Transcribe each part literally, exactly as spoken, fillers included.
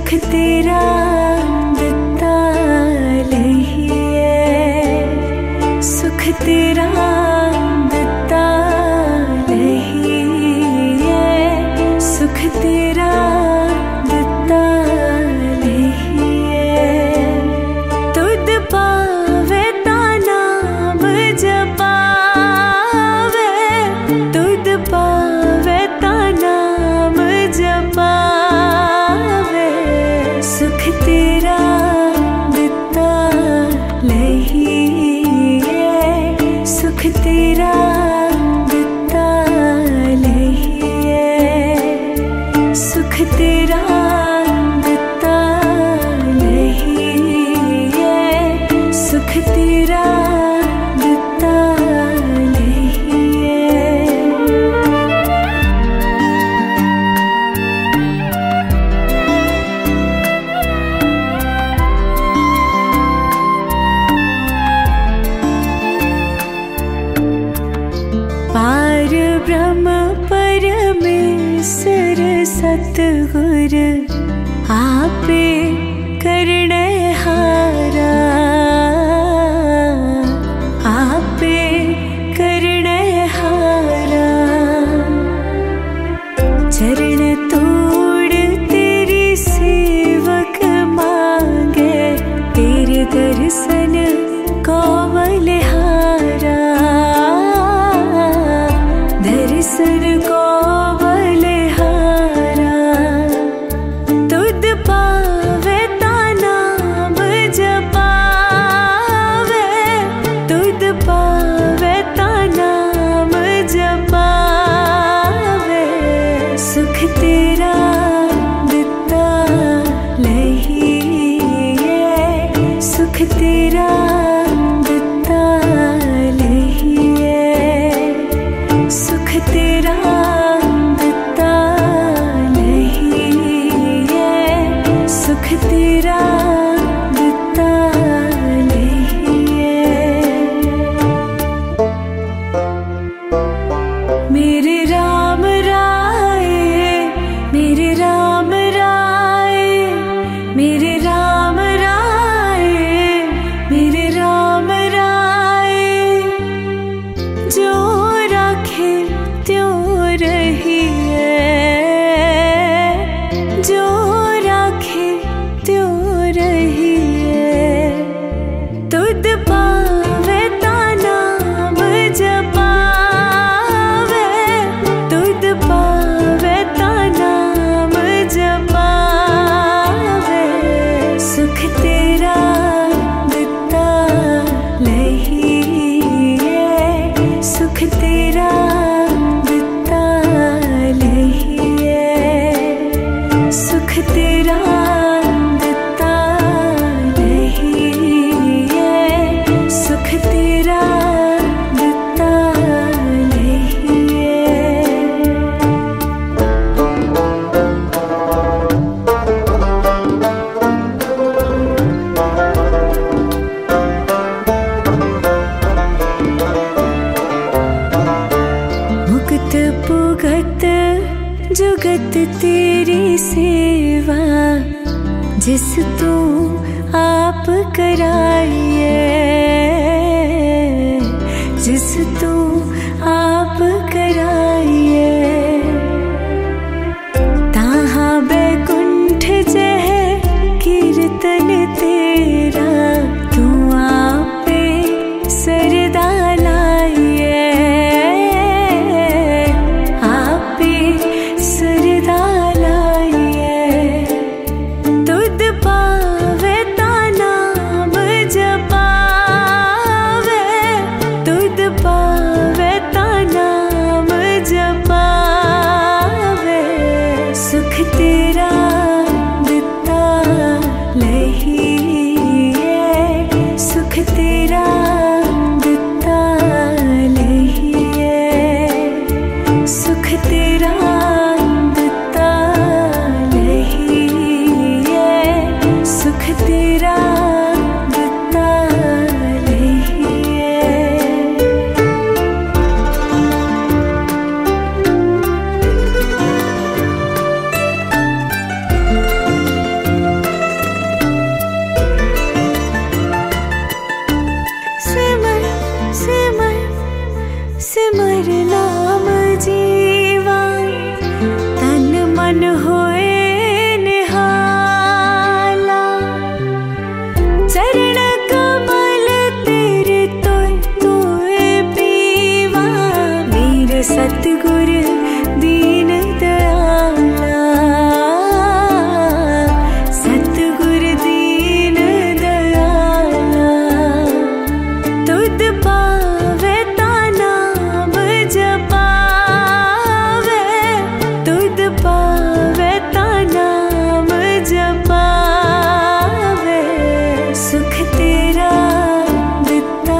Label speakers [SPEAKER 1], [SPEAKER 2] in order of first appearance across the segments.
[SPEAKER 1] सुख तेरा दिता लईए, सुख तेरा दिता लईए, सुख तेरा दिता लईए। तुद पावे ता नाम जपावे, तुद पावे ता नाम जपावे, सुख तेरा दिता लईए, सुख तेरा दिता लईए, सुख तेरा दिता लईए, सुख तेरा दिता लईए। पार ब्रह्म परमेश्वर सतगुर आपे करने हारा, आपे करने हारा। चरण तोड़ तेरी सेवक मांगे, तेरे दर्शन को बलिहारा, दर्शन को बलिहारा। तुद पावे ता नाम जपावे, तुद पावे ता नाम जपावे, सुख तेरा दिता लईए, सुख तेरा दिता लईए, सुख तेरा दिता लईए, सुख तेरा दिता लईए। मेरे राम राय, मेरे राम राय, मेरे राम राय, मेरे राम राय। जो राखे त्यों रहिए, जो राखे त्यों रहिए। तुद पावे ता नाम जपावे, तुद पावे ता नाम जपावे, सुख तेरा दिता लईए, सुख तेरा दिता लईए, सुख तेरा दिता लईए, सुख तेरा दिता लईए। मुक्त पुगत जुगत तेरी सेवा, जिस तू आप कराइए, जिस तू आप कराइए। ताहा बैकुंठ जह कीर्तन तेरा, तू आपे सरदा लाइए, आपे सरदा लाइए। तुद पावे ता नाम जपावे, तुद पावे ता नाम जपावे, सुख तेरा दिता लईए, सुख तेरा दिता लईए, सुख तेरा दिता पावे ता नाम जपावे, सुख तेरा दिता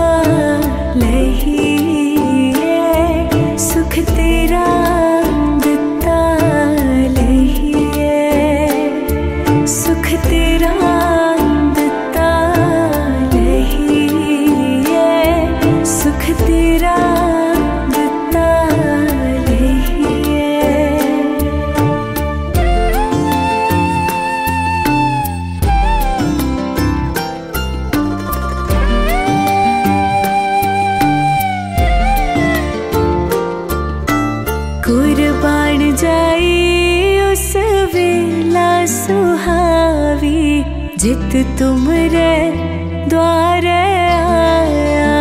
[SPEAKER 1] लईए, सुख तेरा दिता लईए, सुख तेरा दिता लईए, सुख तेरा दिता लईए। कुर्बान जाई उस वेला सुहावी, जित तुमरे द्वारे आया,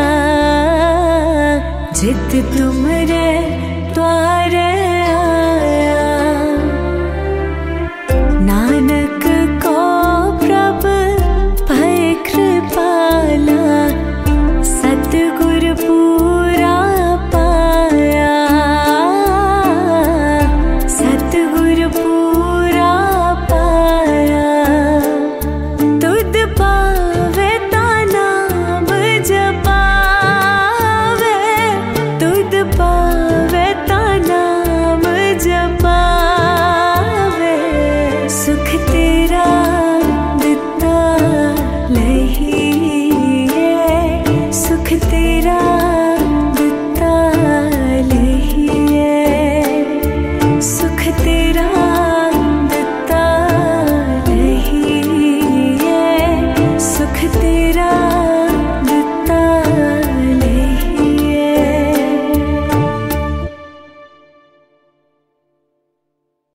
[SPEAKER 1] जित तुमरे द्वारे आया। नानक को प्रभ भय कृपाला, सतगुर पूरा पाया, सतगुर पूरा